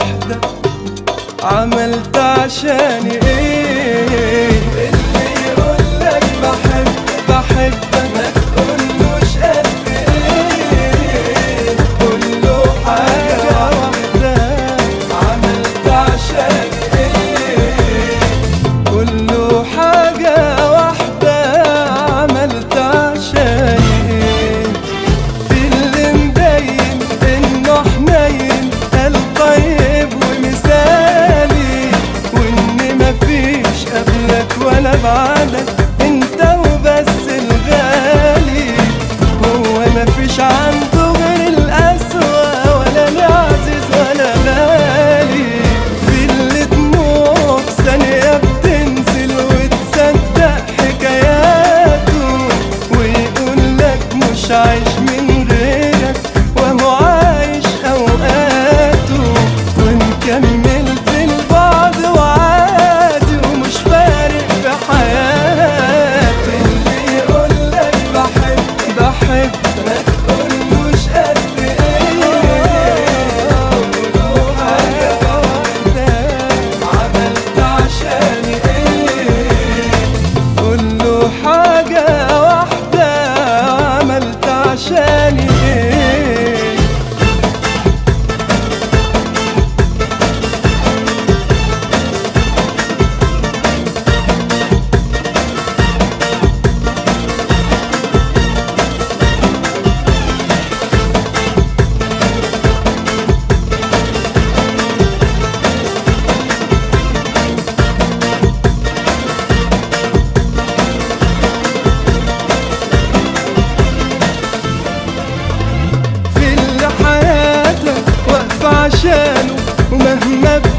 واحدة عملت عشاني ايه؟ اللي يقولك بحبك ما تقولوش قد ايه، قوله حاجة واحدة عملت عشاني ايه، قوله حاجة واحدة عملت عشاني ايه. في اللي مبين انه حنين قلب طيب ومثالي، وان مفيش قبلك ولا بعدك انت وبس الغالي، هو مفيش عنده غير القسوة ولا العزيز ولا غالي. في اللي دموع في ثانية بتنزل وتصدق حكاياته، ويقول لك مش عايش من غيرك وهو عايش اوقاته، ونكمل في البعض وعادي ومش فارق في حياته. اللي يقولك بحب ما تقولوش قد ايه، قوله حاجة واحدة عملت عشاني ايه، قوله حاجة واحدة عملت عشاني ايه. في اللي حياتك واقفة عشانه ومهما